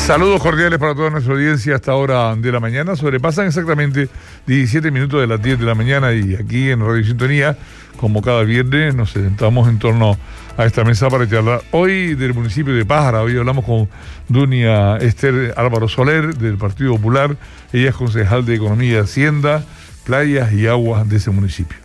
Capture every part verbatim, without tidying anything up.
Saludos cordiales para toda nuestra audiencia hasta hora de la mañana. Sobrepasan exactamente diecisiete minutos de las diez de la mañana y aquí en Radio Sintonía, como cada viernes, nos sentamos en torno a esta mesa para charlar hoy del municipio de Pájara. Hoy hablamos con Dunia Esther Álvaro Soler del Partido Popular. Ella es concejal de Economía y Hacienda, Playas y Aguas de ese municipio.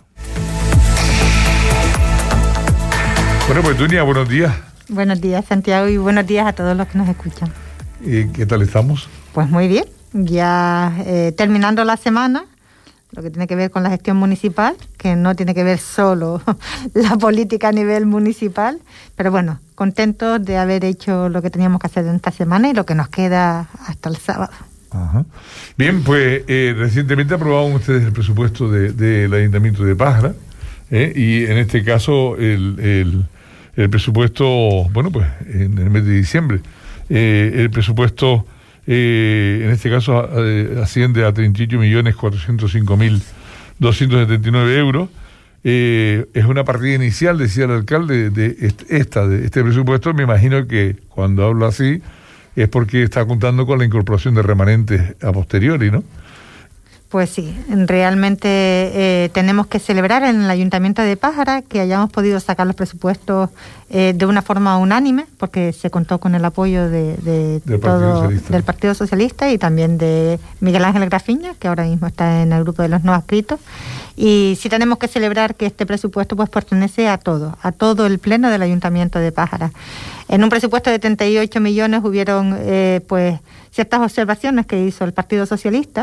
Bueno, pues Dunia, buenos días. Buenos días, Santiago, y buenos días a todos los que nos escuchan. ¿Qué tal estamos? Pues muy bien, ya eh, terminando la semana, lo que tiene que ver con la gestión municipal, que no tiene que ver solo la política a nivel municipal, pero bueno, contentos de haber hecho lo que teníamos que hacer en esta semana y lo que nos queda hasta el sábado. Ajá. Bien, pues eh, recientemente aprobaron ustedes el presupuesto de, del Ayuntamiento de Pájara, eh, y en este caso el, el, el presupuesto, bueno, pues en el mes de diciembre, Eh, el presupuesto, eh, en este caso, eh, asciende a treinta y ocho millones cuatrocientos cinco mil doscientos setenta y nueve euros. Eh, es una partida inicial, decía el alcalde, de esta, de este presupuesto. Me imagino que cuando hablo así es porque está contando con la incorporación de remanentes a posteriori, ¿no? Pues sí, realmente eh, tenemos que celebrar en el Ayuntamiento de Pájara que hayamos podido sacar los presupuestos eh, de una forma unánime, porque se contó con el apoyo de, de del, todo, Partido del Partido Socialista y también de Miguel Ángel Grafiña, que ahora mismo está en el grupo de los no adscritos. Y sí tenemos que celebrar que este presupuesto pues pertenece a todo, a todo el pleno del Ayuntamiento de Pájara. En un presupuesto de treinta y ocho millones hubieron eh, pues ciertas observaciones que hizo el Partido Socialista,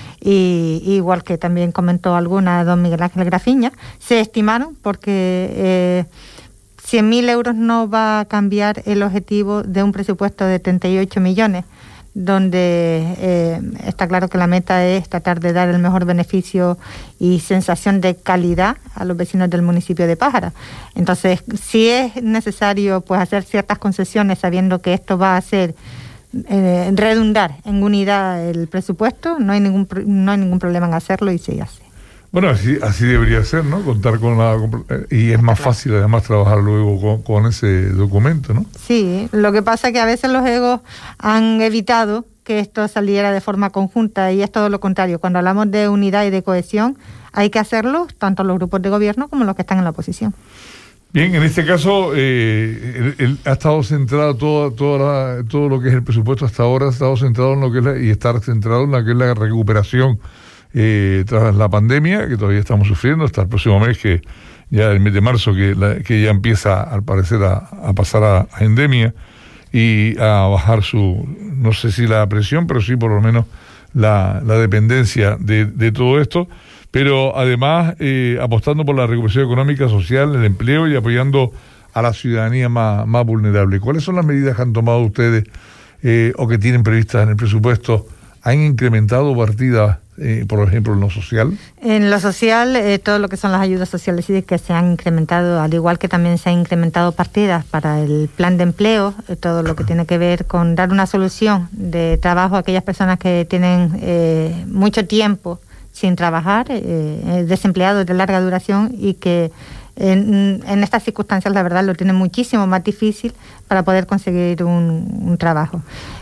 y igual que también comentó alguna don Miguel Ángel Grafiña, se estimaron porque eh, cien mil euros no va a cambiar el objetivo de un presupuesto de treinta y ocho millones, donde eh, está claro que la meta es tratar de dar el mejor beneficio y sensación de calidad a los vecinos del municipio de Pájara. Entonces, si es necesario pues hacer ciertas concesiones sabiendo que esto va a ser Eh, redundar en unidad el presupuesto, no hay ningún no hay ningún problema en hacerlo y se hace. Bueno, así así debería ser, ¿no? Contar con la... Y es más fácil además trabajar luego con, con ese documento, ¿no? Sí, lo que pasa es que a veces los egos han evitado que esto saliera de forma conjunta y es todo lo contrario. Cuando hablamos de unidad y de cohesión hay que hacerlo tanto los grupos de gobierno como los que están en la oposición. Bien, en este caso eh, el, el, ha estado centrado todo, toda la, todo lo que es el presupuesto hasta ahora, ha estado centrado en lo que es la, y estar centrado en lo que es la recuperación eh, tras la pandemia, que todavía estamos sufriendo, hasta el próximo mes, que ya el mes de marzo, que, la, que ya empieza al parecer a, a pasar a, a endemia y a bajar su, no sé si la presión, pero sí por lo menos la, la dependencia de, de todo esto. Pero además eh, apostando por la recuperación económica, social, el empleo y apoyando a la ciudadanía más, más vulnerable. ¿Cuáles son las medidas que han tomado ustedes eh, o que tienen previstas en el presupuesto? ¿Han incrementado partidas, eh, por ejemplo, en lo social? En lo social, eh, todo lo que son las ayudas sociales sí que se han incrementado, al igual que también se han incrementado partidas para el plan de empleo, eh, todo lo que tiene que ver con dar una solución de trabajo a aquellas personas que tienen eh, mucho tiempo sin trabajar, eh, desempleados de larga duración y que en, en estas circunstancias la verdad lo tienen muchísimo más difícil para poder conseguir un, un trabajo.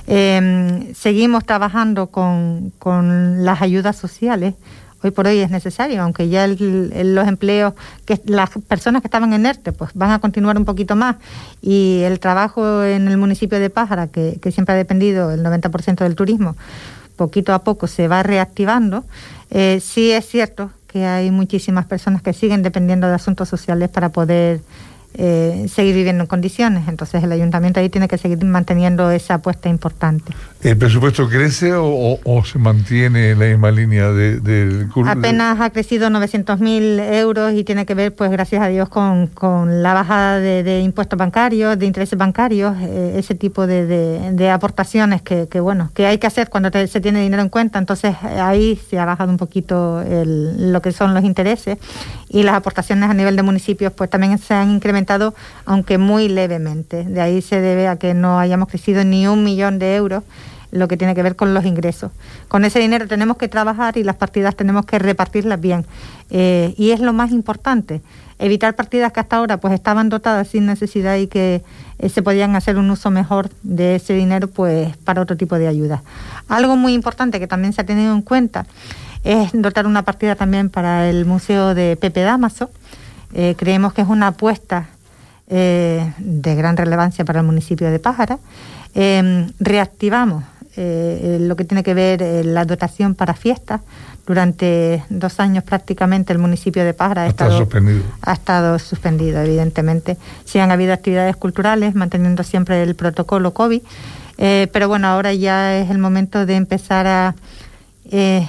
Eh, seguimos trabajando con, con las ayudas sociales. Hoy por hoy es necesario, aunque ya el, el, los empleos, que las personas que estaban en ERTE pues van a continuar un poquito más y el trabajo en el municipio de Pájara, que, que siempre ha dependido el noventa por ciento del turismo, poquito a poco se va reactivando. Eh, sí es cierto que hay muchísimas personas que siguen dependiendo de asuntos sociales para poder eh, seguir viviendo en condiciones. Entonces el ayuntamiento ahí tiene que seguir manteniendo esa apuesta importante. ¿El presupuesto crece o, o, o se mantiene en la misma línea de, del curso? Apenas ha crecido novecientos mil euros y tiene que ver, pues gracias a Dios, con, con la bajada de, de impuestos bancarios, de intereses bancarios, eh, ese tipo de, de, de aportaciones que, que, bueno, que hay que hacer cuando te, se tiene dinero en cuenta. Entonces ahí se ha bajado un poquito el, lo que son los intereses y las aportaciones a nivel de municipios pues también se han incrementado, aunque muy levemente. De ahí se debe a que no hayamos crecido ni un millón de euros lo que tiene que ver con los ingresos. Con ese dinero tenemos que trabajar y las partidas tenemos que repartirlas bien. Eh, y es lo más importante, evitar partidas que hasta ahora pues estaban dotadas sin necesidad y que eh, se podían hacer un uso mejor de ese dinero pues para otro tipo de ayudas. Algo muy importante que también se ha tenido en cuenta es dotar una partida también para el Museo de Pepe Dámaso. Eh, creemos que es una apuesta eh, de gran relevancia para el municipio de Pájara. Eh, reactivamos eh, lo que tiene que ver eh, la dotación para fiestas. Durante dos años prácticamente el municipio de Pájara ha estado suspendido. ha estado suspendido, evidentemente. Sí han habido actividades culturales, manteniendo siempre el protocolo COVID, eh, pero bueno, ahora ya es el momento de empezar a eh,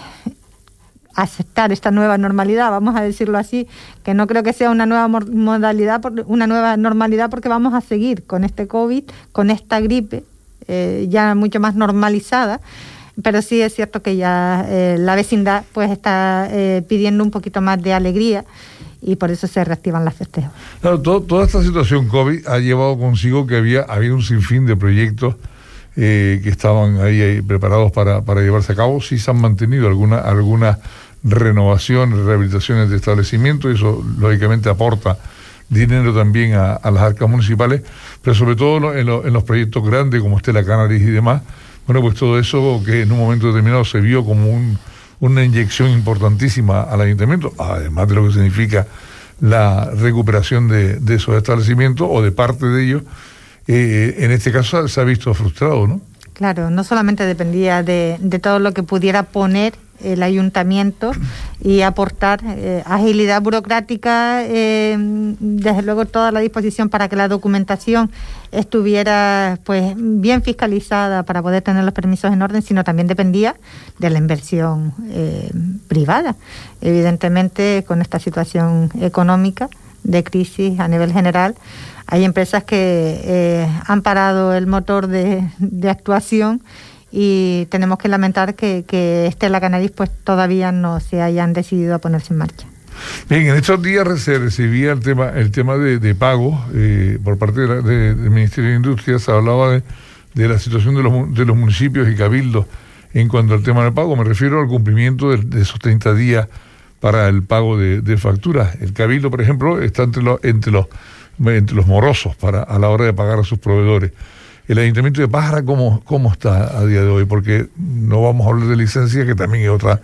aceptar esta nueva normalidad, vamos a decirlo así, que no creo que sea una nueva modalidad, una nueva normalidad, porque vamos a seguir con este COVID, con esta gripe, eh, ya mucho más normalizada. Pero sí es cierto que ya eh, la vecindad pues está eh, pidiendo un poquito más de alegría y por eso se reactivan las festejos. Claro, todo, toda esta situación COVID ha llevado consigo que había, había un sinfín de proyectos eh, que estaban ahí, ahí preparados para, para llevarse a cabo. Sí se han mantenido algunas alguna renovaciones, rehabilitaciones de establecimientos, y eso lógicamente aporta dinero también a, a las arcas municipales, pero sobre todo en, lo, en los proyectos grandes como Stella Canaris y demás. Bueno, pues todo eso que en un momento determinado se vio como un, una inyección importantísima al ayuntamiento, además de lo que significa la recuperación de, de esos establecimientos o de parte de ellos, eh, en este caso se ha visto frustrado, ¿no? Claro, no solamente dependía de, de todo lo que pudiera poner el ayuntamiento y aportar eh, agilidad burocrática, eh, desde luego toda la disposición para que la documentación estuviera pues bien fiscalizada para poder tener los permisos en orden, sino también dependía de la inversión eh, privada. Evidentemente, con esta situación económica de crisis a nivel general, hay empresas que eh, han parado el motor de, de actuación, y tenemos que lamentar que, que Stella Canaris pues todavía no se hayan decidido a ponerse en marcha. Bien, en estos días se recibía el tema el tema de, de pago eh, por parte de la, de, del Ministerio de Industria. Se hablaba de, de la situación de los, de los municipios y cabildos en cuanto al tema del pago. Me refiero al cumplimiento de, de esos treinta días para el pago de, de facturas. El cabildo, por ejemplo, está entre los, entre los, entre los morosos para, a la hora de pagar a sus proveedores. El Ayuntamiento de Pájara, ¿cómo, ¿cómo está a día de hoy? Porque no vamos a hablar de licencias, que también es otra,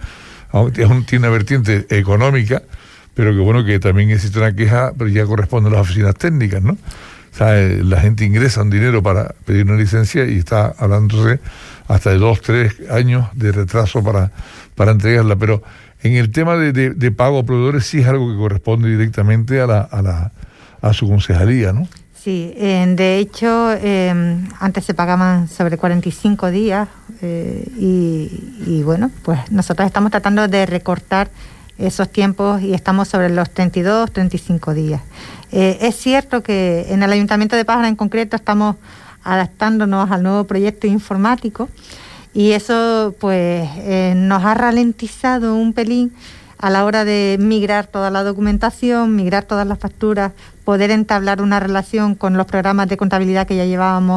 tiene una vertiente económica, pero que bueno, que también existe una queja, pero ya corresponde a las oficinas técnicas, ¿no? O sea, la gente ingresa un dinero para pedir una licencia y está hablándose hasta de dos, tres años de retraso para, para entregarla. Pero en el tema de, de, de pago a proveedores sí es algo que corresponde directamente a la, a la, a su concejalía, ¿no? Sí, eh, de hecho, eh, antes se pagaban sobre cuarenta y cinco días eh, y, y bueno, pues nosotros estamos tratando de recortar esos tiempos y estamos sobre los treinta y dos, treinta y cinco días. Eh, es cierto que en el Ayuntamiento de Pájara en concreto estamos adaptándonos al nuevo proyecto informático y eso pues eh, nos ha ralentizado un pelín a la hora de migrar toda la documentación, migrar todas las facturas, poder entablar una relación con los programas de contabilidad que ya llevábamos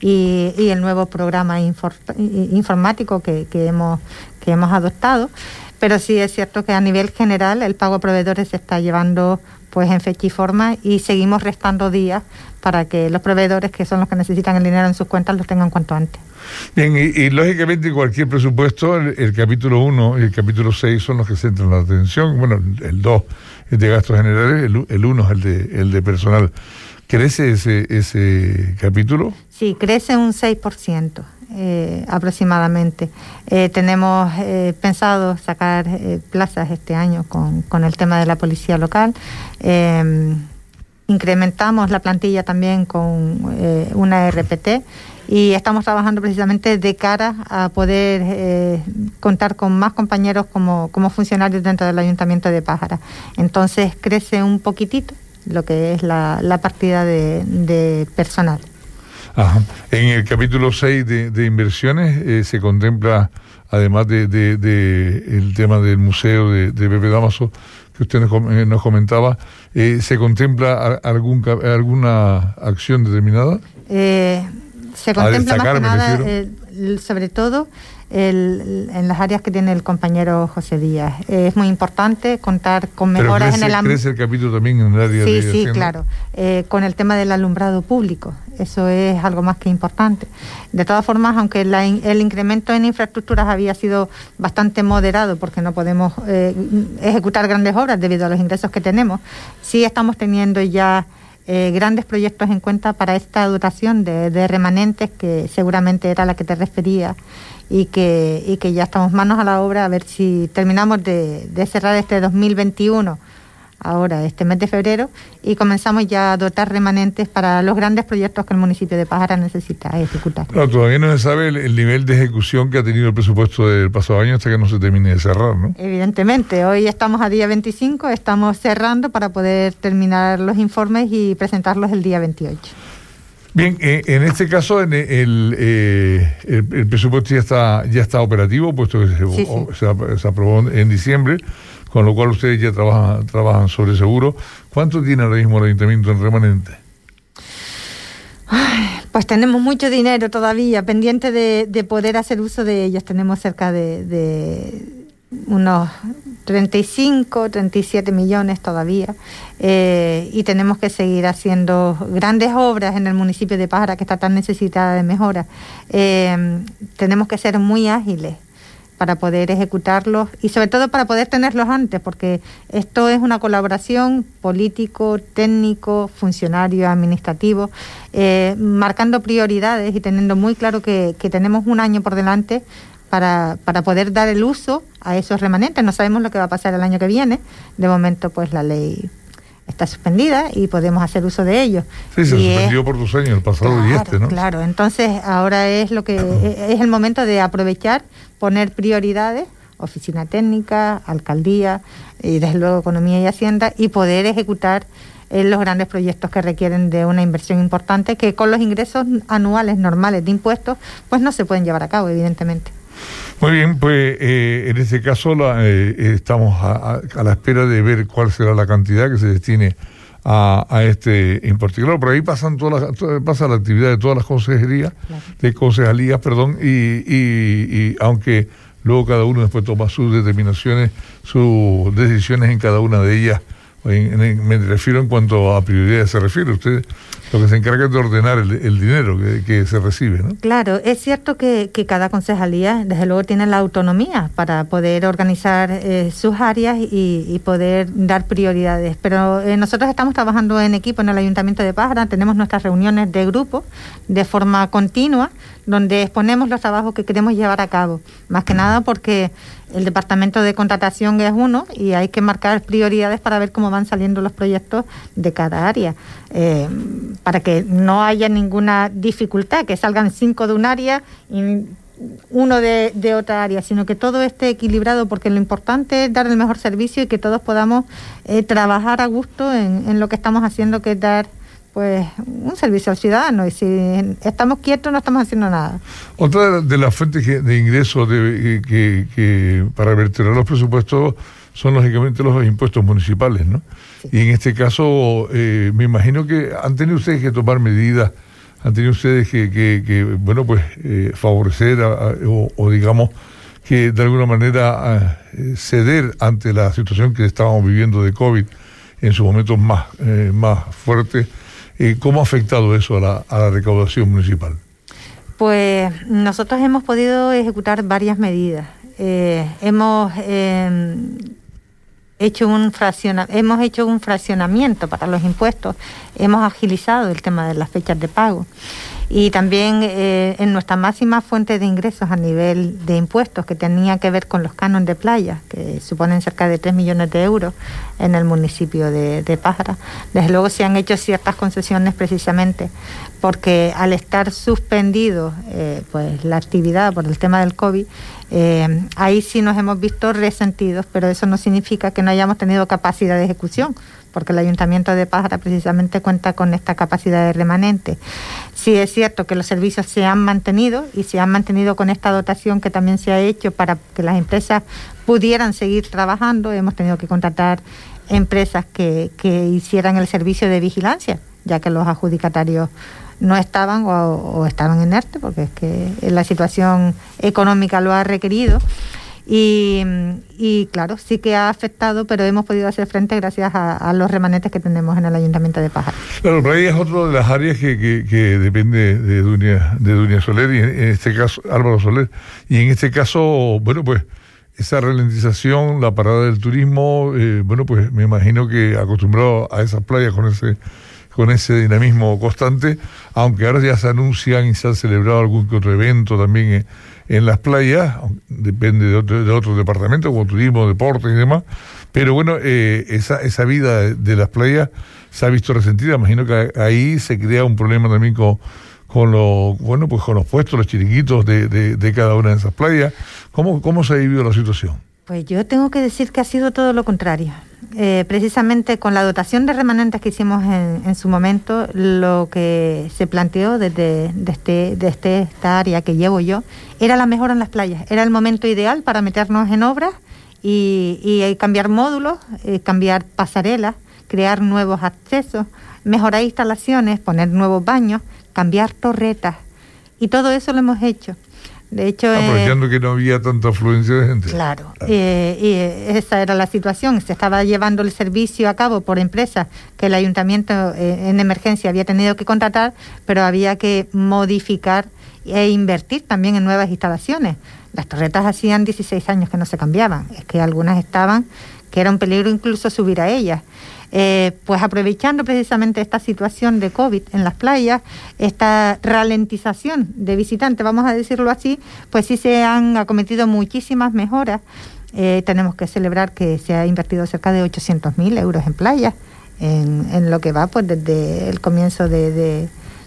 y, y el nuevo programa infor, informático que, que, hemos, que hemos adoptado. Pero sí es cierto que a nivel general el pago a proveedores se está llevando pues en fecha y forma y seguimos restando días para que los proveedores, que son los que necesitan el dinero en sus cuentas, los tengan cuanto antes. Bien, y, y lógicamente cualquier presupuesto, el, el capítulo uno y el capítulo seis son los que centran la atención. Bueno, el dos es de gastos generales, el, el uno es el de, el de personal. ¿Crece ese, ese capítulo? Sí, crece un seis por ciento eh, aproximadamente. Eh, tenemos eh, pensado sacar eh, plazas este año con, con el tema de la policía local. Eh, incrementamos la plantilla también con eh, una R P T y estamos trabajando precisamente de cara a poder eh, contar con más compañeros como, como funcionarios dentro del Ayuntamiento de Pájara. Entonces crece un poquitito lo que es la, la partida de, de personal. Ajá. En el capítulo seis de, de inversiones eh, se contempla, además de, de, de el tema del museo de, de Pepe Dámaso que usted nos, nos comentaba, eh, ¿se contempla algún, alguna acción determinada? Eh, se contempla más que nada eh, sobre todo el, en las áreas que tiene el compañero José Díaz. Eh, es muy importante contar con mejoras crece, en el... crece el capítulo también en el área sí, de... Sí, sí, claro. Eh, con el tema del alumbrado público. Eso es algo más que importante. De todas formas, aunque la, el incremento en infraestructuras había sido bastante moderado, porque no podemos eh, ejecutar grandes obras debido a los ingresos que tenemos, sí estamos teniendo ya eh, grandes proyectos en cuenta para esta dotación de, de remanentes, que seguramente era la que te refería, y que, y que ya estamos manos a la obra a ver si terminamos de, de cerrar este dos mil veintiuno, ahora este mes de febrero, y comenzamos ya a dotar remanentes para los grandes proyectos que el municipio de Pájara necesita ejecutar. No, todavía no se sabe el, el nivel de ejecución que ha tenido el presupuesto del pasado año hasta que no se termine de cerrar, ¿no? Evidentemente, hoy estamos a día veinticinco, estamos cerrando para poder terminar los informes y presentarlos el día veintiocho. Bien, eh, en este caso en el, eh, el, el presupuesto ya está ya está operativo, puesto que se, sí, sí. se, se aprobó en diciembre, con lo cual ustedes ya trabajan trabajan sobre seguro. ¿Cuánto tiene ahora mismo el ayuntamiento en remanente? Ay, pues tenemos mucho dinero todavía, pendiente de, de poder hacer uso de ellos. Tenemos cerca de, de unos treinta y cinco, treinta y siete millones todavía, eh, y tenemos que seguir haciendo grandes obras en el municipio de Pájara, que está tan necesitada de mejora. Eh, tenemos que ser muy ágiles para poder ejecutarlos y sobre todo para poder tenerlos antes, porque esto es una colaboración político, técnico, funcionario, administrativo, eh, marcando prioridades y teniendo muy claro que, que tenemos un año por delante para, para poder dar el uso a esos remanentes. No sabemos lo que va a pasar el año que viene. De momento, pues la ley está suspendida y podemos hacer uso de ellos. Sí, se y suspendió es, por dos años, el pasado claro, y este, ¿no? Claro, entonces ahora es lo que es el momento de aprovechar, poner prioridades, oficina técnica, alcaldía y desde luego economía y hacienda, y poder ejecutar eh, los grandes proyectos que requieren de una inversión importante, que con los ingresos anuales normales de impuestos pues no se pueden llevar a cabo, evidentemente. Muy bien, pues eh, en este caso la, eh, estamos a, a, a la espera de ver cuál será la cantidad que se destine a, a este en particular. Por ahí pasan todas las, toda, pasa la actividad de todas las consejerías, claro. de concejalías, perdón, y, y, y aunque luego cada uno después toma sus determinaciones, sus decisiones en cada una de ellas. En, en, me refiero en cuanto a prioridades se refiere. Usted lo que se encarga es de ordenar el, el dinero que, que se recibe, ¿no? Claro, es cierto que, que cada concejalía desde luego tiene la autonomía para poder organizar eh, sus áreas y, y poder dar prioridades, pero eh, nosotros estamos trabajando en equipo en el Ayuntamiento de Pájara, tenemos nuestras reuniones de grupo de forma continua, donde exponemos los trabajos que queremos llevar a cabo, más que nada porque el departamento de contratación es uno y hay que marcar prioridades para ver cómo van saliendo los proyectos de cada área, eh, para que no haya ninguna dificultad, que salgan cinco de un área y uno de, de otra área, sino que todo esté equilibrado, porque lo importante es dar el mejor servicio y que todos podamos eh, trabajar a gusto en, en lo que estamos haciendo, que es dar pues un servicio al ciudadano, y si estamos quietos no estamos haciendo nada. Otra de las fuentes de ingresos de, que, que para vertebrar los presupuestos son lógicamente los impuestos municipales, ¿no? Sí. Y en este caso eh, me imagino que han tenido ustedes que tomar medidas, han tenido ustedes que, que, que bueno, pues eh, favorecer a, a, o, o digamos que de alguna manera a, ceder ante la situación que estábamos viviendo de COVID en sus momentos más, eh, más fuertes. Eh, ¿Cómo ha afectado eso a la, a la recaudación municipal? Pues nosotros hemos podido ejecutar varias medidas. Eh, hemos, eh, hecho un fracciona, hemos hecho un fraccionamiento para los impuestos, hemos agilizado el tema de las fechas de pago. Y también eh, en nuestra máxima fuente de ingresos a nivel de impuestos, que tenía que ver con los cánones de playa, que suponen cerca de tres millones de euros en el municipio de, de Pájara. Desde luego se han hecho ciertas concesiones precisamente porque al estar suspendido eh, pues la actividad por el tema del COVID, eh, ahí sí nos hemos visto resentidos, pero eso no significa que no hayamos tenido capacidad de ejecución, porque el Ayuntamiento de Pájara precisamente cuenta con esta capacidad de remanente. Sí es cierto que los servicios se han mantenido y se han mantenido con esta dotación que también se ha hecho para que las empresas pudieran seguir trabajando. Hemos tenido que contratar empresas que, que hicieran el servicio de vigilancia, ya que los adjudicatarios no estaban o, o estaban en ERTE, porque es que la situación económica lo ha requerido. Y, y claro, sí que ha afectado, pero hemos podido hacer frente gracias a, a los remanentes que tenemos en el Ayuntamiento de Pájaro. Claro, Playa es otra de las áreas que, que, que depende de Dunia, de Dunia Soler, y en, en este caso, Álvaro Soler, y en este caso, bueno, pues, esa ralentización, la parada del turismo, eh, bueno, pues me imagino que acostumbrado a esas playas con ese con ese dinamismo constante, aunque ahora ya se anuncian y se han celebrado algún que otro evento también en, en las playas, depende de, otro, de otros departamentos, como turismo, deporte y demás, pero bueno, eh, esa, esa vida de, de las playas se ha visto resentida. Imagino que ahí se crea un problema también con, con, lo, bueno, pues con los puestos, los chiringuitos de, de, de cada una de esas playas. ¿Cómo, cómo se ha vivido la situación? Pues yo tengo que decir que ha sido todo lo contrario. Eh, precisamente con la dotación de remanentes que hicimos en, en su momento, lo que se planteó desde, desde, desde esta área que llevo yo era la mejora en las playas. Era el momento ideal para meternos en obras y, y cambiar módulos, eh, cambiar pasarelas, crear nuevos accesos, mejorar instalaciones, poner nuevos baños, cambiar torretas. Y todo eso lo hemos hecho. De hecho, aprovechando eh, que no había tanta afluencia de gente. Claro, claro. Eh, y esa era la situación. Se estaba llevando el servicio a cabo por empresas que el ayuntamiento eh, en emergencia había tenido que contratar, pero había que modificar e invertir también en nuevas instalaciones. Las torretas hacían dieciséis años que no se cambiaban. Es que algunas estaban, que era un peligro incluso subir a ellas. Eh, pues aprovechando precisamente esta situación de COVID en las playas, esta ralentización de visitantes, vamos a decirlo así, pues sí se han acometido muchísimas mejoras. Eh, tenemos que celebrar que se ha invertido cerca de ochocientos mil euros en playas, en, en lo que va pues desde el comienzo de... de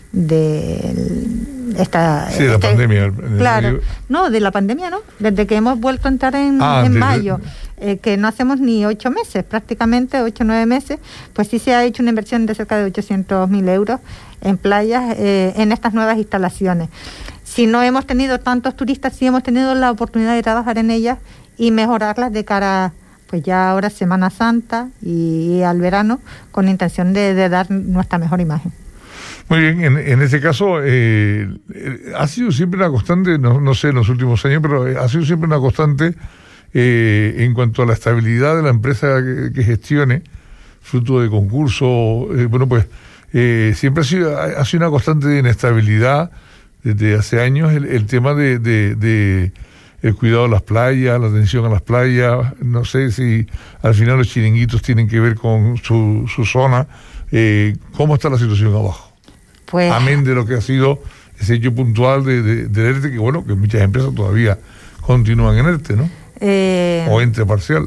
de esta sí, de este, la pandemia. Claro, medio. no, de la pandemia no, desde que hemos vuelto a entrar en, ah, en de, mayo, eh, que no hacemos ni ocho meses, prácticamente ocho o nueve meses, pues sí se ha hecho una inversión de cerca de ochocientos mil euros en playas, eh, en estas nuevas instalaciones. Si no hemos tenido tantos turistas, sí hemos tenido la oportunidad de trabajar en ellas y mejorarlas de cara a, pues ya ahora Semana Santa y, y al verano, con intención de, de dar nuestra mejor imagen. Muy bien, en, en este caso eh, ha sido siempre una constante, no, no sé en los últimos años, pero ha sido siempre una constante eh, en cuanto a la estabilidad de la empresa que, que gestione, fruto de concurso, eh, bueno pues eh, siempre ha sido, ha sido una constante de inestabilidad desde hace años el, el tema de, de, de el cuidado de las playas, la atención a las playas. No sé si al final los chiringuitos tienen que ver con su, su zona. Eh, ¿Cómo está la situación abajo? Pues, amén de lo que ha sido ese hecho puntual de, de, de ERTE, que bueno, que muchas empresas todavía continúan en ERTE, ¿no? Eh, o ente parcial.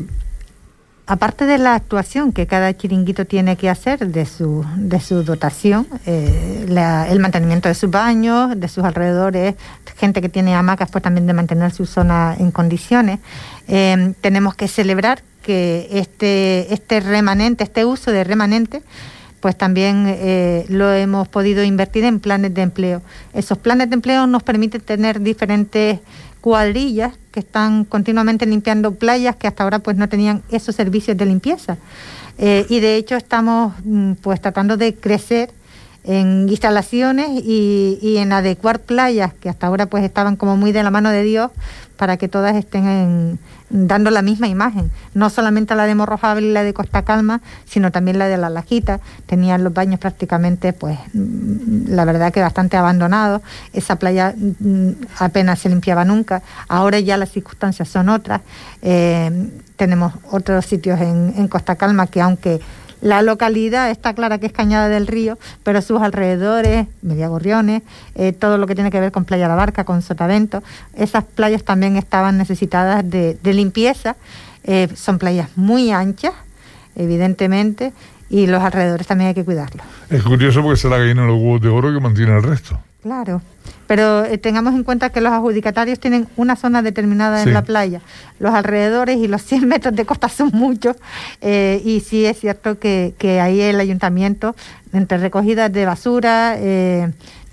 Aparte de la actuación que cada chiringuito tiene que hacer de su, de su dotación, eh, la, el mantenimiento de sus baños, de sus alrededores, gente que tiene hamacas, pues también de mantener su zona en condiciones, eh, tenemos que celebrar que este, este remanente, este uso de remanente, pues también eh, lo hemos podido invertir en planes de empleo. Esos planes de empleo nos permiten tener diferentes cuadrillas que están continuamente limpiando playas que hasta ahora pues no tenían esos servicios de limpieza. Eh, y de hecho estamos pues tratando de crecer en instalaciones y, y en adecuar playas que hasta ahora pues estaban como muy de la mano de Dios para que todas estén en, dando la misma imagen, no solamente la de Morrojable y la de Costa Calma, sino también la de La Lajita. Tenían los baños prácticamente, pues, la verdad que bastante abandonados. Esa playa apenas se limpiaba nunca. Ahora ya las circunstancias son otras. Eh, tenemos otros sitios en, en Costa Calma que, aunque la localidad está clara que es Cañada del Río, pero sus alrededores, Mediagorriones, eh, todo lo que tiene que ver con Playa La Barca, con Sotavento, esas playas también estaban necesitadas de, de limpieza. Eh, son playas muy anchas, evidentemente, y los alrededores también hay que cuidarlos. Es curioso porque es la gallina de los huevos de oro que mantiene el resto. Claro, pero eh, tengamos en cuenta que los adjudicatarios tienen una zona determinada sí. en la playa. Los alrededores y los cien metros de costa son muchos, eh, y sí es cierto que, que ahí el ayuntamiento, entre recogidas de basura, eh,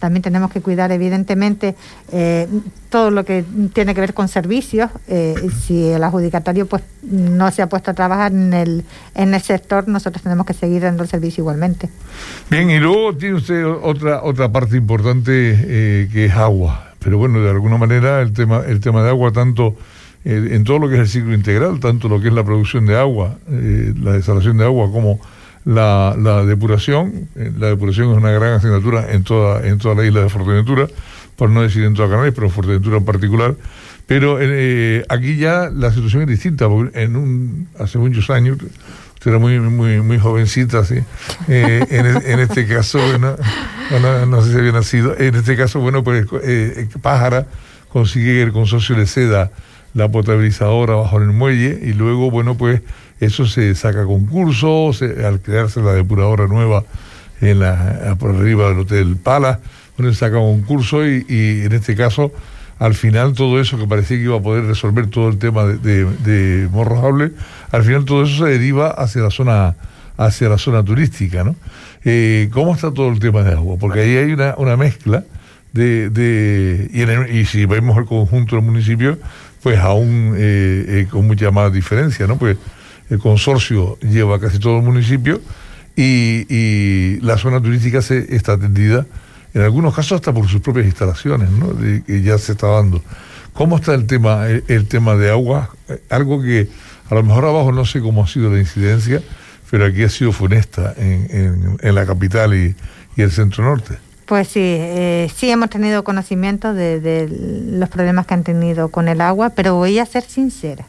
también tenemos que cuidar evidentemente eh, todo lo que tiene que ver con servicios. Eh, si el adjudicatario pues no se ha puesto a trabajar en el, en el sector, nosotros tenemos que seguir dando el servicio igualmente. Bien, y luego tiene usted otra otra parte importante eh, que es agua, pero bueno, de alguna manera el tema el tema de agua, tanto eh, en todo lo que es el ciclo integral, tanto lo que es la producción de agua, eh, la desalación de agua, como la, la depuración. Eh, la depuración es una gran asignatura en toda en toda la isla de Fuerteventura, por no decir en toda Canarias, pero en Fuerteventura en particular. Pero eh, aquí ya la situación es distinta, porque en un hace muchos años, usted era muy muy muy jovencita, ¿sí? Eh, en, en este caso, bueno, no, no sé si había nacido, en este caso, bueno, pues eh, Pájara consigue que el consorcio le ceda la potabilizadora bajo el muelle, y luego, bueno, pues eso se saca a concurso, se, al crearse la depuradora nueva en la por arriba del Hotel Pala, bueno, se saca a concurso, y, y en este caso, al final, todo eso que parecía que iba a poder resolver todo el tema de, de, de Morrojable, al final todo eso se deriva hacia la zona hacia la zona turística, ¿no? Eh, ¿Cómo está todo el tema de agua? Porque ahí hay una, una mezcla de... de y, en el, y si vemos el conjunto del municipio, pues aún eh, eh, con mucha más diferencia, ¿no? Pues el consorcio lleva casi todo el municipio, y, y la zona turística se está atendida, en algunos casos hasta por sus propias instalaciones, ¿no? De, que ya se está dando. ¿Cómo está el tema el, el tema de agua? Algo que a lo mejor abajo no sé cómo ha sido la incidencia, pero aquí ha sido funesta en, en, en la capital y, y el centro norte. Pues sí, eh, sí hemos tenido conocimiento de, de los problemas que han tenido con el agua, pero voy a ser sincera.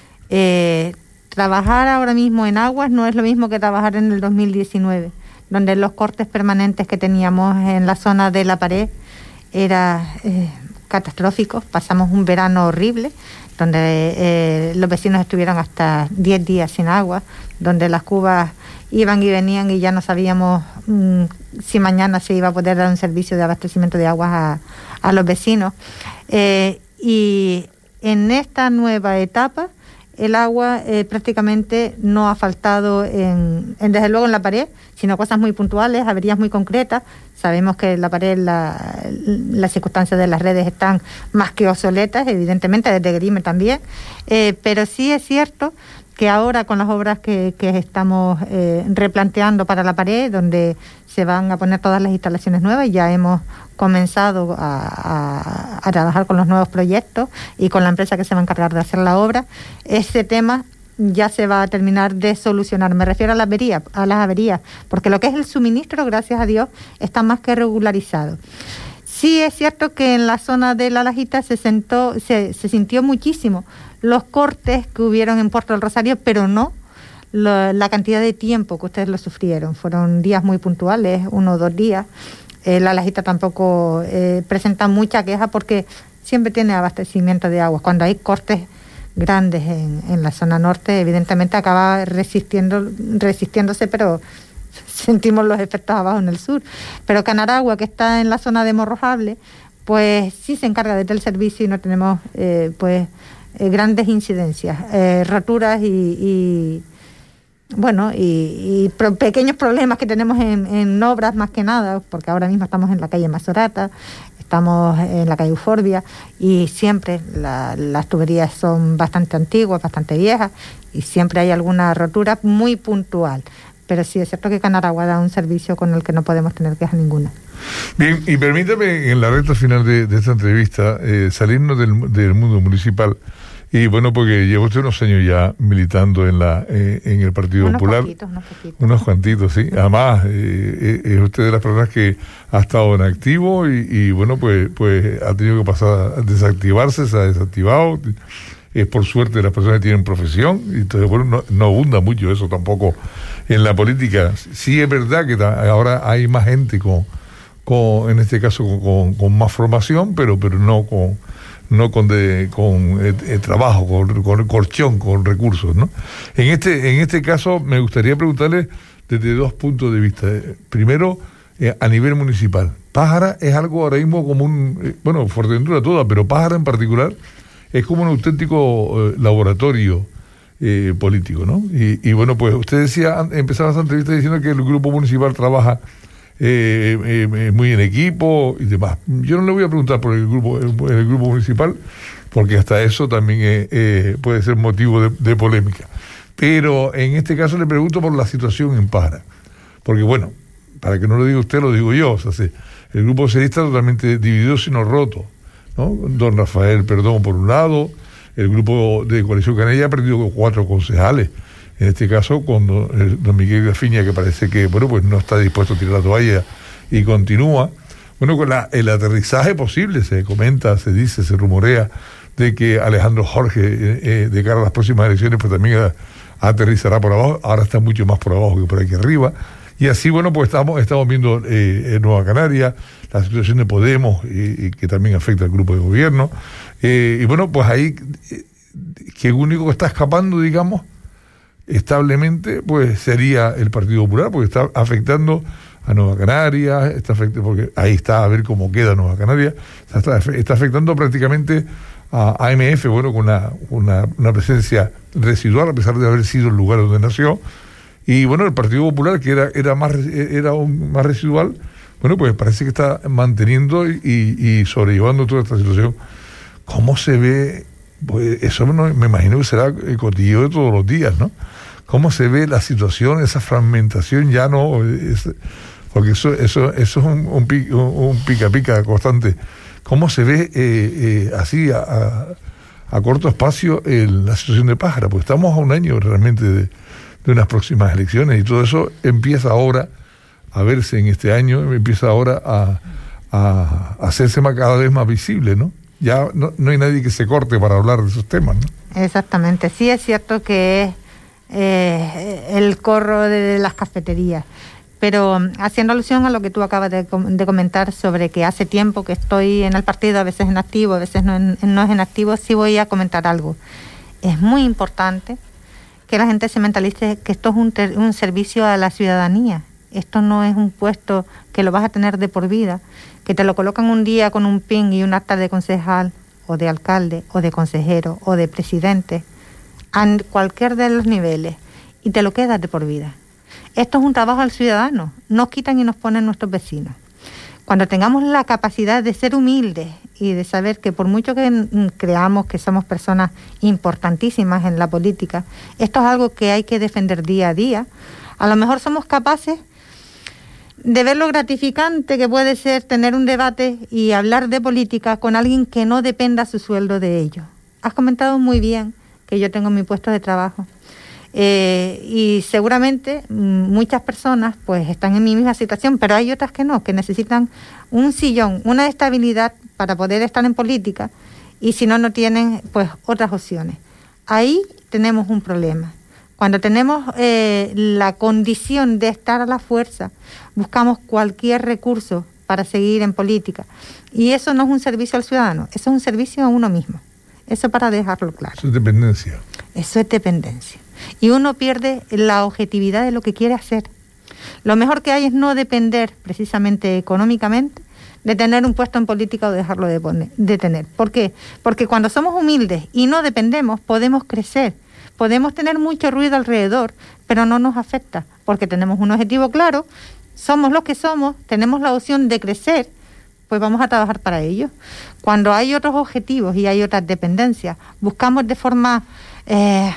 Eh, trabajar ahora mismo en aguas no es lo mismo que trabajar en el dos mil diecinueve, donde los cortes permanentes que teníamos en la zona de la pared eran eh, catastróficos. Pasamos un verano horrible, donde eh, los vecinos estuvieron hasta diez días sin agua, donde las cubas iban y venían y ya no sabíamos mmm, si mañana se iba a poder dar un servicio de abastecimiento de aguas a, a los vecinos. Eh, y en esta nueva etapa, el agua eh, prácticamente no ha faltado, en, en, desde luego en la pared, sino cosas muy puntuales, averías muy concretas. Sabemos que en la pared la, las circunstancias de las redes están más que obsoletas, evidentemente, desde Grime también, eh, pero sí es cierto que ahora con las obras que, que estamos eh, replanteando para la pared, donde se van a poner todas las instalaciones nuevas, ya hemos comenzado a, a, a trabajar con los nuevos proyectos y con la empresa que se va a encargar de hacer la obra, ese tema ya se va a terminar de solucionar. Me refiero a las averías, a las averías, porque lo que es el suministro, gracias a Dios, está más que regularizado. Sí es cierto que en la zona de La Lajita se, sentó, se, se sintió muchísimo los cortes que hubieron en Puerto del Rosario, pero no lo, la cantidad de tiempo que ustedes lo sufrieron. Fueron días muy puntuales, uno o dos días. Eh, La Lajita tampoco eh, presenta mucha queja porque siempre tiene abastecimiento de agua. Cuando hay cortes grandes en, en la zona norte, evidentemente acaba resistiendo, resistiéndose, pero sentimos los efectos abajo en el sur. Pero Canaragua, que está en la zona de Morrojable, pues sí se encarga de tal servicio y no tenemos eh, pues eh, grandes incidencias, eh, roturas y, y bueno, y, y pro, pequeños problemas que tenemos en, en obras más que nada, porque ahora mismo estamos en la calle Masorata, estamos en la calle Euforbia, y siempre la, las tuberías son bastante antiguas, bastante viejas, y siempre hay alguna rotura muy puntual. Pero sí es cierto que Canaragua da un servicio con el que no podemos tener queja ninguna. Bien, y permítame en la recta final de, de esta entrevista eh, salirnos del, del mundo municipal. Y bueno, porque lleva usted unos años ya militando en la eh, en el Partido unos Popular. Poquitos, unos poquitos. Unos cuantitos, sí. Además, eh, es usted de las personas que ha estado en activo y, y bueno, pues pues ha tenido que pasar a desactivarse, se ha desactivado. Es por suerte las personas que tienen profesión, y entonces bueno, no, no abunda mucho eso tampoco en la política. Sí es verdad que ta, ahora hay más gente con, con en este caso con, con, con más formación, pero pero no con no con de, con eh, eh, trabajo, con, con colchón, con recursos, ¿no? En este en este caso me gustaría preguntarle desde dos puntos de vista. Primero, eh, a nivel municipal, Pájara es algo ahora mismo como un eh, bueno, Fuerteventura toda, pero Pájara en particular es como un auténtico eh, laboratorio eh, político, ¿no? Y, y bueno, pues usted decía, empezaba esta entrevista diciendo que el grupo municipal trabaja eh, eh, muy en equipo y demás. Yo no le voy a preguntar por el grupo, el, el grupo municipal, porque hasta eso también eh, eh, puede ser motivo de, de polémica. Pero en este caso le pregunto por la situación en Pájara. Porque bueno, para que no lo diga usted, lo digo yo. O sea, sí, el grupo socialista totalmente dividido, sino roto, ¿no? Don Rafael Perdón por un lado, el grupo de Coalición Canaria ha perdido cuatro concejales. En este caso, con don, don Miguel Gafiña, que parece que bueno, pues no está dispuesto a tirar la toalla y continúa. Bueno, con la, el aterrizaje posible, se comenta, se dice, se rumorea de que Alejandro Jorge, eh, eh, de cara a las próximas elecciones, pues también a, aterrizará por abajo. Ahora está mucho más por abajo que por aquí arriba. Y así, bueno, pues estamos, estamos viendo eh, en Nueva Canaria la situación de Podemos, y, y que también afecta al grupo de gobierno. Eh, y bueno, pues ahí, eh, que el único que está escapando, digamos, establemente, pues sería el Partido Popular, porque está afectando a Nueva Canaria, está afectando, porque ahí está a ver cómo queda Nueva Canaria, está, está afectando prácticamente a A M F, bueno, con una, una, una presencia residual, a pesar de haber sido el lugar donde nació. Y bueno, el Partido Popular, que era, era, más, era un, más residual, bueno, pues parece que está manteniendo y, y sobrellevando toda esta situación. ¿Cómo se ve? Pues eso no, me imagino que será el cotillo de todos los días, ¿no? ¿Cómo se ve la situación, esa fragmentación? Ya no, es, porque eso, eso, eso es un, un, pica, un pica pica constante. ¿Cómo se ve eh, eh, así a, a, a corto espacio el, la situación de Pájara? Pues estamos a un año realmente de, de unas próximas elecciones, y todo eso empieza ahora a verse en este año, empieza ahora a, a, a hacerse más, cada vez más visible, ¿no? Ya no, no hay nadie que se corte para hablar de esos temas, ¿no? Exactamente, sí es cierto que es eh, el corro de las cafeterías, pero haciendo alusión a lo que tú acabas de, de comentar sobre que hace tiempo que estoy en el partido, a veces en activo, a veces no, en, no es en activo, sí voy a comentar algo. Es muy importante que la gente se mentalice que esto es un, ter, un servicio a la ciudadanía. Esto no es un puesto que lo vas a tener de por vida, que te lo colocan un día con un pin y un acta de concejal, o de alcalde, o de consejero, o de presidente, a cualquier de los niveles, y te lo quedas de por vida. Esto es un trabajo al ciudadano, nos quitan y nos ponen nuestros vecinos. Cuando tengamos la capacidad de ser humildes y de saber que por mucho que creamos que somos personas importantísimas en la política, esto es algo que hay que defender día a día, a lo mejor somos capaces de ver lo gratificante que puede ser tener un debate y hablar de política con alguien que no dependa su sueldo de ello. Has comentado muy bien que yo tengo mi puesto de trabajo. Eh, y seguramente muchas personas pues están en mi misma situación, pero hay otras que no, que necesitan un sillón, una estabilidad para poder estar en política, y si no, no tienen pues otras opciones. Ahí tenemos un problema. Cuando tenemos eh, la condición de estar a la fuerza, buscamos cualquier recurso para seguir en política. Y eso no es un servicio al ciudadano, eso es un servicio a uno mismo. Eso para dejarlo claro. Eso es dependencia. Eso es dependencia. Y uno pierde la objetividad de lo que quiere hacer. Lo mejor que hay es no depender precisamente económicamente de tener un puesto en política o dejarlo de, poner, de tener. ¿Por qué? Porque cuando somos humildes y no dependemos, podemos crecer. Podemos tener mucho ruido alrededor, pero no nos afecta, porque tenemos un objetivo claro, somos los que somos, tenemos la opción de crecer, pues vamos a trabajar para ello. Cuando hay otros objetivos y hay otras dependencias, buscamos de forma eh,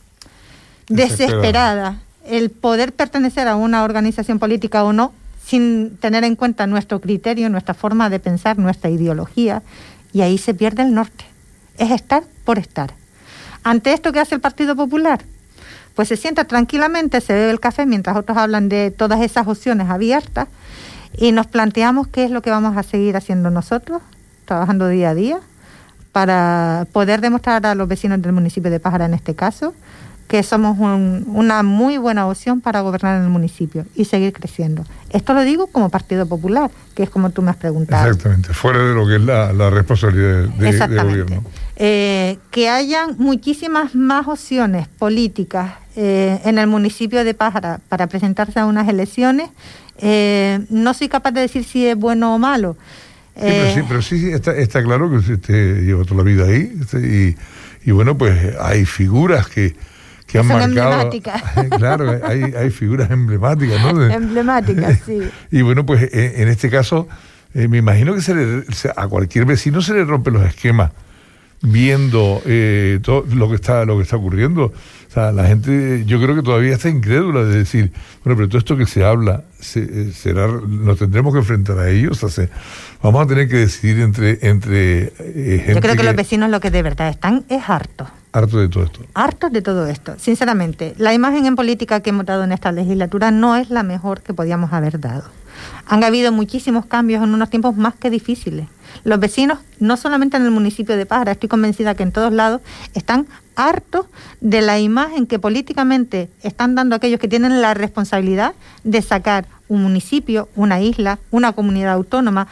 desesperada el poder pertenecer a una organización política o no, sin tener en cuenta nuestro criterio, nuestra forma de pensar, nuestra ideología, y ahí se pierde el norte. Es estar por estar. Ante esto, ¿qué hace el Partido Popular? Pues se sienta tranquilamente, se bebe el café mientras otros hablan de todas esas opciones abiertas, y nos planteamos qué es lo que vamos a seguir haciendo nosotros, trabajando día a día, para poder demostrar a los vecinos del municipio de Pájara, en este caso, que somos un, una muy buena opción para gobernar en el municipio y seguir creciendo. Esto lo digo como Partido Popular, que es como tú me has preguntado. Exactamente, fuera de lo que es la, la responsabilidad de, de gobierno. Eh, que hayan muchísimas más opciones políticas eh, en el municipio de Pájara para presentarse a unas elecciones. Eh, no soy capaz de decir si es bueno o malo. Sí, eh, pero sí, pero sí, sí está, está claro que usted lleva toda la vida ahí, y, y bueno, pues hay figuras que que han Son marcado. emblemáticas. Claro, hay, hay figuras emblemáticas, ¿no? De, emblemáticas, sí. Y bueno, pues en, en este caso, eh, me imagino que se le, se, a cualquier vecino se le rompen los esquemas viendo eh, todo lo que está lo que está ocurriendo. O sea, la gente, yo creo que todavía está incrédula de decir, bueno, pero todo esto que se habla, se, será, nos tendremos que enfrentar a ellos. O sea, se, vamos a tener que decidir entre, entre eh, gente. Yo creo que, que los vecinos lo que de verdad están es hartos. Hartos de todo esto. Hartos de todo esto. Sinceramente, la imagen en política que hemos dado en esta legislatura no es la mejor que podíamos haber dado. Han habido muchísimos cambios en unos tiempos más que difíciles. Los vecinos, no solamente en el municipio de Pájara, estoy convencida que en todos lados, están hartos de la imagen que políticamente están dando aquellos que tienen la responsabilidad de sacar un municipio, una isla, una comunidad autónoma,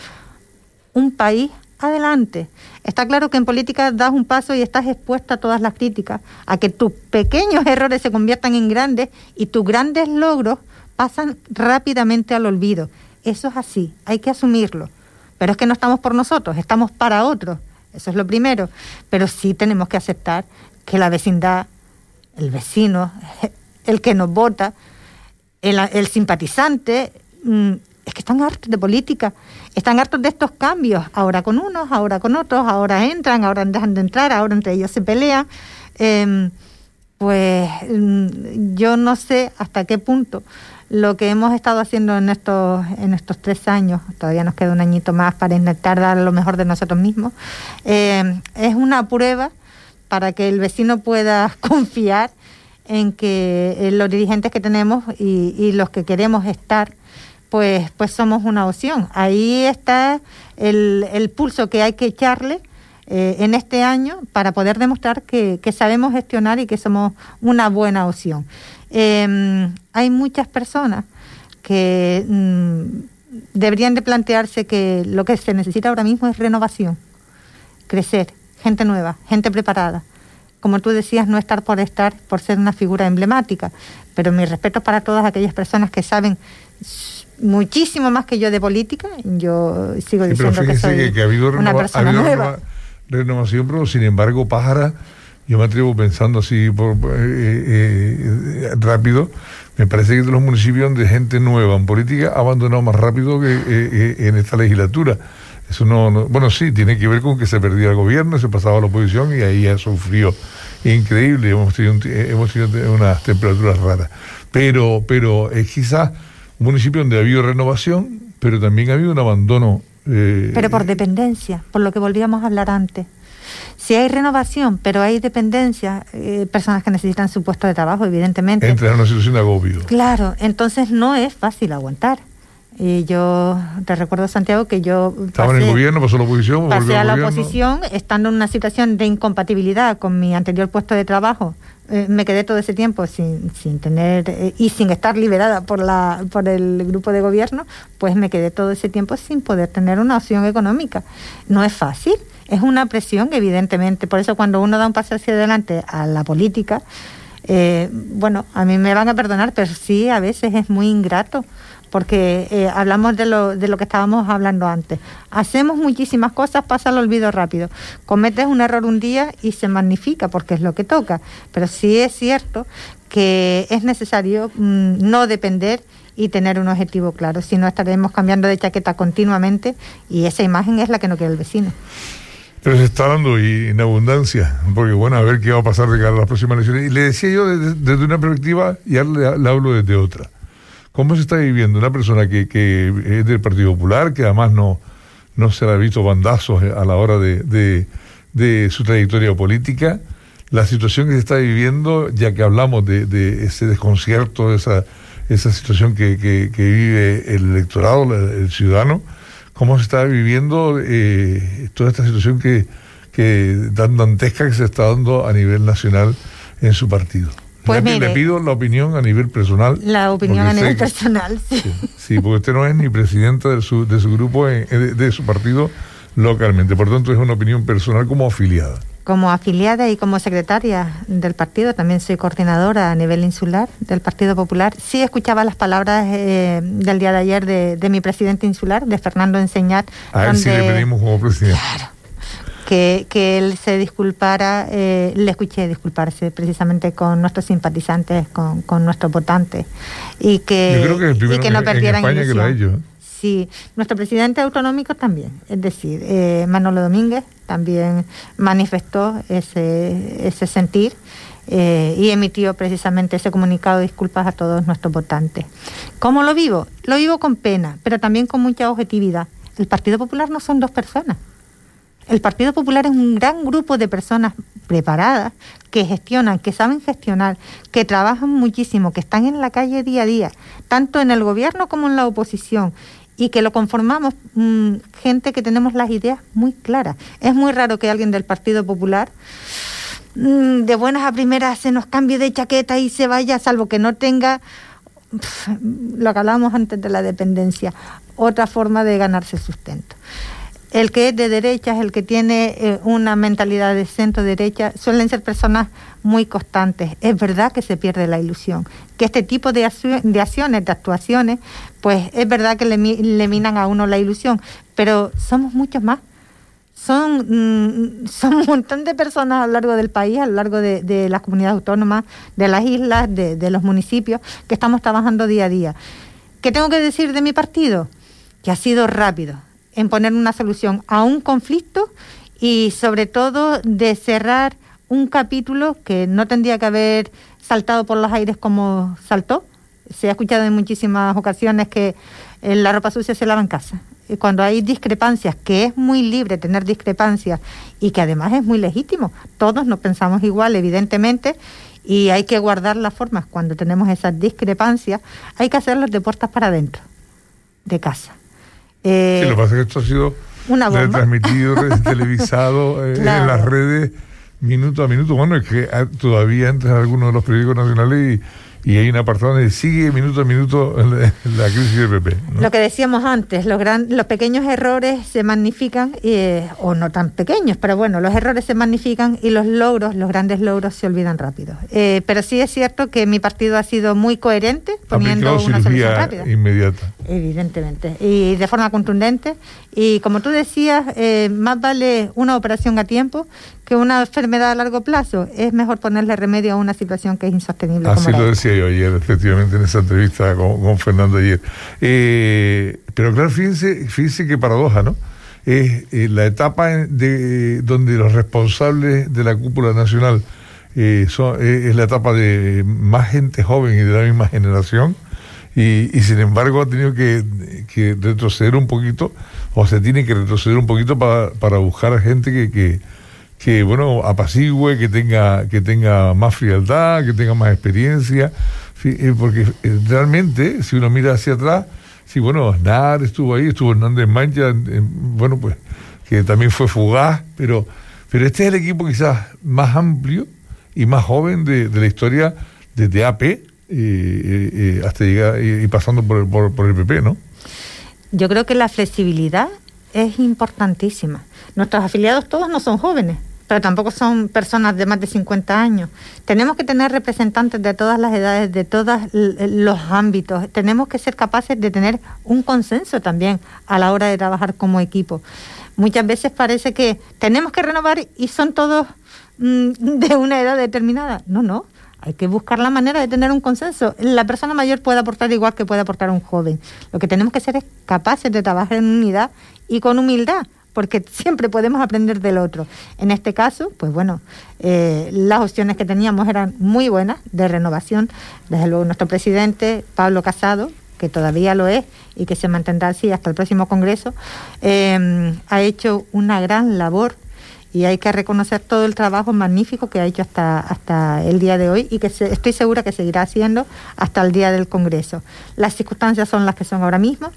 un país adelante. Está claro que en política das un paso y estás expuesta a todas las críticas, a que tus pequeños errores se conviertan en grandes y tus grandes logros pasan rápidamente al olvido. Eso es así, hay que asumirlo. Pero es que no estamos por nosotros, estamos para otros. Eso es lo primero. Pero sí tenemos que aceptar que la vecindad, el vecino, el que nos vota, el, el simpatizante, mmm, es que están hartos de política, están hartos de estos cambios, ahora con unos, ahora con otros, ahora entran, ahora dejan de entrar, ahora entre ellos se pelean. Eh, pues mm, yo no sé hasta qué punto lo que hemos estado haciendo en estos en estos tres años, todavía nos queda un añito más para intentar dar lo mejor de nosotros mismos, eh, es una prueba para que el vecino pueda confiar en que eh, los dirigentes que tenemos y, y los que queremos estar, pues, pues somos una opción. Ahí está el, el pulso que hay que echarle eh, en este año para poder demostrar que, que sabemos gestionar y que somos una buena opción. Eh, hay muchas personas que mm, deberían de plantearse que lo que se necesita ahora mismo es renovación, crecer, gente nueva, gente preparada. Como tú decías, no estar por estar, por ser una figura emblemática, pero mi respeto para todas aquellas personas que saben muchísimo más que yo de política. Yo sigo sí, diciendo que soy que, que ha habido una renova, persona ha habido nueva. Renova, renovación, pero sin embargo, Pájara, yo me atrevo pensando así por, eh, eh, rápido, me parece que es de los municipios donde gente nueva en política ha abandonado más rápido que eh, eh, en esta legislatura. Eso no, no, bueno, sí, tiene que ver con que se perdía el gobierno, se pasaba a la oposición y ahí ya sufrió. Increíble, hemos tenido, hemos tenido unas temperaturas raras. Pero, pero es quizás un municipio donde ha habido renovación, pero también ha habido un abandono. Eh, pero por dependencia, por lo que volvíamos a hablar antes. Si hay renovación, pero hay dependencia, eh, personas que necesitan su puesto de trabajo, evidentemente. Entran en una situación de agobio. Claro, entonces no es fácil aguantar. Y yo te recuerdo, Santiago, que yo estaba en el gobierno, pasó a la oposición, pasé a la gobierno. oposición, estando en una situación de incompatibilidad con mi anterior puesto de trabajo. Eh, me quedé todo ese tiempo sin, sin tener eh, y sin estar liberada por la por el grupo de gobierno, pues me quedé todo ese tiempo sin poder tener una opción económica. No es fácil, es una presión, evidentemente. Por eso cuando uno da un paso hacia adelante a la política, eh, bueno, a mí me van a perdonar, pero sí, a veces es muy ingrato. Porque eh, hablamos de lo, de lo que estábamos hablando antes. Hacemos muchísimas cosas, pasa el olvido rápido. Cometes un error un día y se magnifica porque es lo que toca. Pero sí es cierto que es necesario mmm, no depender y tener un objetivo claro. Si no, estaremos cambiando de chaqueta continuamente y esa imagen es la que no quiere el vecino. Pero se está dando y en abundancia, porque bueno, a ver qué va a pasar de cara a las próximas elecciones. Y le decía yo desde, desde una perspectiva y ahora le, le hablo desde otra. ¿Cómo se está viviendo una persona que, que es del Partido Popular, que además no, no se le ha visto bandazos a la hora de, de, de su trayectoria política? La situación que se está viviendo, ya que hablamos de, de ese desconcierto, esa, esa situación que, que, que vive el electorado, el ciudadano, ¿cómo se está viviendo eh, toda esta situación que, que tan dantesca que se está dando a nivel nacional en su partido? Pues le, mire, le pido la opinión a nivel personal. La opinión a nivel personal, sí. sí. Sí, porque usted no es ni presidenta de su, de su grupo, de, de su partido localmente. Por tanto, es una opinión personal como afiliada. Como afiliada y como secretaria del partido, también soy coordinadora a nivel insular del Partido Popular. Sí escuchaba las palabras eh, del día de ayer de, de mi presidente insular, de Fernando Enseñat. A él sí le pedimos como presidente. Claro. que, que él se disculpara, eh, le escuché disculparse precisamente con nuestros simpatizantes, con, con nuestros votantes, y que, Yo creo que, el primero y que no en, perdieran en España ilusión. Que lo ha hecho, ¿eh? Sí, nuestro presidente autonómico también, es decir, eh, Manolo Domínguez también manifestó ese, ese sentir eh, y emitió precisamente ese comunicado de disculpas a todos nuestros votantes. ¿Cómo lo vivo? Lo vivo con pena, pero también con mucha objetividad. El Partido Popular no son dos personas. El Partido Popular es un gran grupo de personas preparadas, que gestionan, que saben gestionar, que trabajan muchísimo, que están en la calle día a día, tanto en el gobierno como en la oposición, y que lo conformamos mmm, gente que tenemos las ideas muy claras. Es muy raro que alguien del Partido Popular mmm, de buenas a primeras se nos cambie de chaqueta y se vaya, salvo que no tenga, pff, lo que hablábamos antes de la dependencia, otra forma de ganarse el sustento. El que es de derechas, el que tiene eh, una mentalidad de centro-derecha, suelen ser personas muy constantes. Es verdad que se pierde la ilusión, que este tipo de, de acciones, de actuaciones, pues es verdad que le, le minan a uno la ilusión, pero somos muchos más. Son, mmm, son un montón de personas a lo largo del país, a lo largo de, de las comunidades autónomas, de las islas, de, de los municipios, que estamos trabajando día a día. ¿Qué tengo que decir de mi partido? Que ha sido rápido en poner una solución a un conflicto y sobre todo de cerrar un capítulo que no tendría que haber saltado por los aires como saltó. Se ha escuchado en muchísimas ocasiones que la ropa sucia se lava en casa. Y cuando hay discrepancias, que es muy libre tener discrepancias y que además es muy legítimo, todos no pensamos igual, evidentemente, y hay que guardar las formas. Cuando tenemos esas discrepancias, hay que hacerlos de puertas para adentro, de casa. Eh, sí, lo que pasa es que esto ha sido una bomba. retransmitido, televisado eh, claro. en las redes minuto a minuto. Bueno, es que todavía entras a algunos de los periódicos nacionales y, y hay un apartado donde sigue minuto a minuto la, la crisis del P P, ¿no? Lo que decíamos antes, los, gran, los pequeños errores se magnifican, eh, o no tan pequeños, pero bueno, los errores se magnifican y los logros, los grandes logros se olvidan rápido. Eh, pero sí es cierto que mi partido ha sido muy coherente, poniendo una solución rápida. Inmediata. Evidentemente, y de forma contundente. Y como tú decías, eh, más vale una operación a tiempo que una enfermedad a largo plazo. Es mejor ponerle remedio a una situación que es insostenible. Así como lo la decía yo ayer, efectivamente, en esa entrevista con, con Fernando ayer. Eh, pero claro, fíjense, fíjense qué paradoja, ¿no? Es eh, la etapa de donde los responsables de la cúpula nacional eh, son, eh, es la etapa de más gente joven y de la misma generación. Y, y sin embargo ha tenido que, que retroceder un poquito, o se tiene que retroceder un poquito para, para buscar gente que, que, que bueno, apacigüe, que tenga, que tenga más frialdad, que tenga más experiencia, porque realmente, si uno mira hacia atrás, sí, bueno, Aznar estuvo ahí, estuvo Hernández Mancha, bueno, pues, que también fue fugaz, pero, pero este es el equipo quizás más amplio y más joven de, de la historia desde A P, Y, y, y hasta llegar y, y pasando por el, por, por el P P, ¿no? Yo creo que la flexibilidad es importantísima. Nuestros afiliados todos no son jóvenes, pero tampoco son personas de más de cincuenta años. Tenemos que tener representantes de todas las edades, de todos los ámbitos. Tenemos que ser capaces de tener un consenso también a la hora de trabajar como equipo. Muchas veces parece que tenemos que renovar y son todos mmm, de una edad determinada. No, no. Hay que buscar la manera de tener un consenso. La persona mayor puede aportar igual que puede aportar un joven. Lo que tenemos que ser es capaces de trabajar en unidad y con humildad, porque siempre podemos aprender del otro. En este caso, pues bueno, eh, las opciones que teníamos eran muy buenas, de renovación. Desde luego nuestro presidente, Pablo Casado, que todavía lo es y que se mantendrá así hasta el próximo Congreso, eh, ha hecho una gran labor. Y hay que reconocer todo el trabajo magnífico que ha hecho hasta, hasta el día de hoy y que se, estoy segura que seguirá haciendo hasta el día del Congreso. Las circunstancias son las que son ahora mismo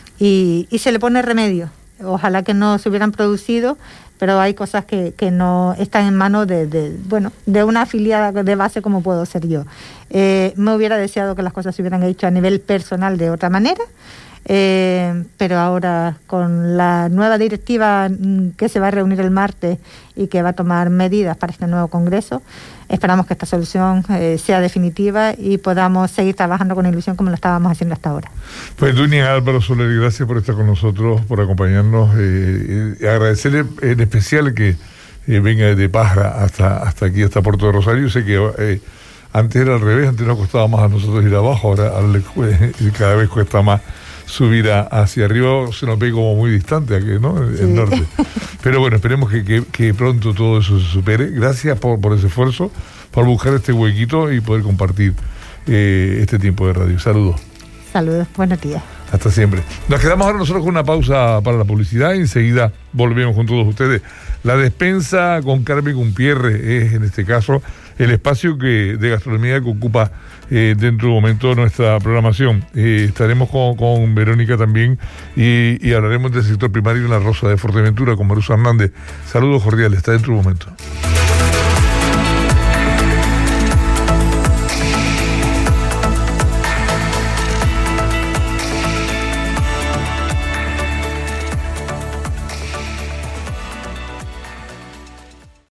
y, y se le pone remedio. Ojalá que no se hubieran producido, pero hay cosas que, que no están en manos de, de, bueno, de una afiliada de base como puedo ser yo. Eh, me hubiera deseado que las cosas se hubieran hecho a nivel personal de otra manera. Eh, pero ahora con la nueva directiva que se va a reunir el martes y que va a tomar medidas para este nuevo Congreso, esperamos que esta solución eh, sea definitiva y podamos seguir trabajando con ilusión como lo estábamos haciendo hasta ahora. Pues Dunia Álvaro Soler, gracias por estar con nosotros, por acompañarnos, eh, eh, agradecerle en especial que eh, venga desde Parra hasta, hasta aquí, hasta Puerto de Rosario. Sé que eh, antes era al revés, antes nos costaba más a nosotros ir abajo, ahora, ahora le, cada vez cuesta más subir a, hacia arriba, se nos ve como muy distante aquí, ¿no? El, sí. el norte. Pero bueno, esperemos que, que, que pronto todo eso se supere. Gracias por, por ese esfuerzo, por buscar este huequito y poder compartir eh, este tiempo de radio. Saludos. Saludos, buenos días. Hasta siempre. Nos quedamos ahora nosotros con una pausa para la publicidad y enseguida volvemos con todos ustedes. La despensa con Carmen Gumpierre es en este caso el espacio que de gastronomía que ocupa eh, dentro de un momento nuestra programación. Eh, estaremos con, con Verónica también y, y hablaremos del sector primario en la Rosa de Fuerteventura con Marusa Hernández. Saludos cordiales, está dentro de un momento.